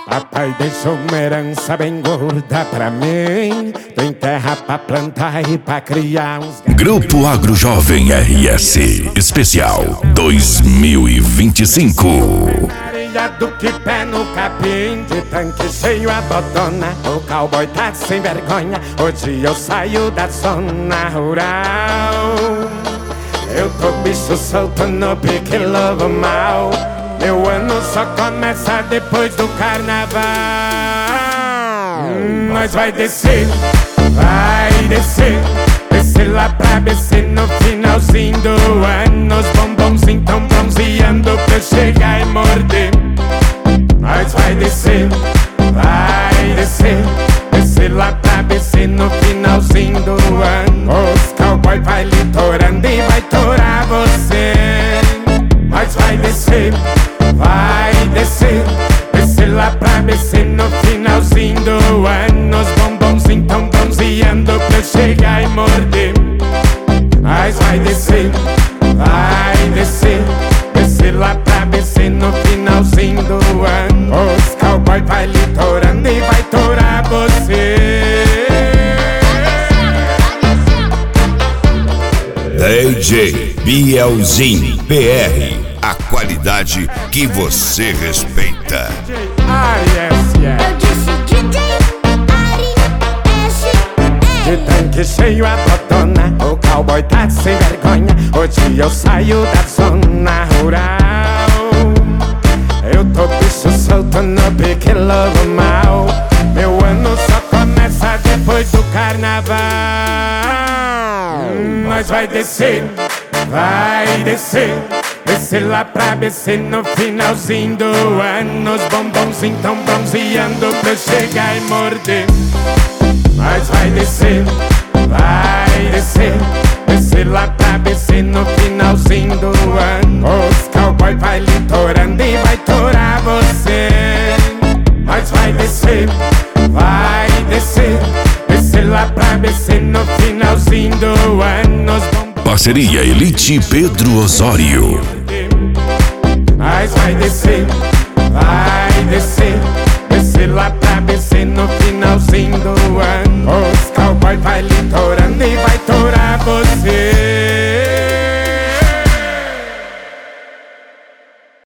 Papai deixou uma herança bem gorda pra mim. Tem terra pra plantar e pra criar uns gatos. Grupo Agro Jovem RS Especial 2025. Do que pé no capim, de tanque cheio a botona. O cowboy tá sem vergonha. Hoje eu saio da zona rural. Eu tô bicho solto no pique lobo mal. Meu ano só começa depois do carnaval. Nós vai descer, vai descer. Descer lá pra BC no finalzinho do ano. Os bombonzinhos tão bronzeando pra eu chegar e morder. Nós vai descer, vai descer. Descer lá pra BC no finalzinho do ano. Os cowboy vai litorando e vai torar você. Nós vai descer, vai descer. Descer lá pra BC no finalzinho do ano. Os bombonzinhos tão bronzeando pra eu chegar e morder. Nós vai descer, vai descer. Descer lá pra BC no finalzinho do ano. Os cowboy vai litorando e vai torar você. DJ Bielzinho PR, a qualidade que você respeita. Eu disse DJ R.S. De tanque cheio a botona, o cowboy tá sem vergonha. Hoje eu saio da zona rural. Eu tô bicho solto no pique lobo mal. Meu ano só começa depois do carnaval. Nós vai descer, vai descer. Descer lá pra BC no finalzinho do ano. Os bombonzinhos tão bronzeando pra eu chegar e morder. Nós vai descer, vai descer. Descer lá pra BC no finalzinho do ano. Os cowboy vai litorando e vai torar você. Nós vai descer, vai descer. Descer lá pra BC no finalzinho do ano. Os Parceria Elite Pedro Osório. nós vai descer, vai descer.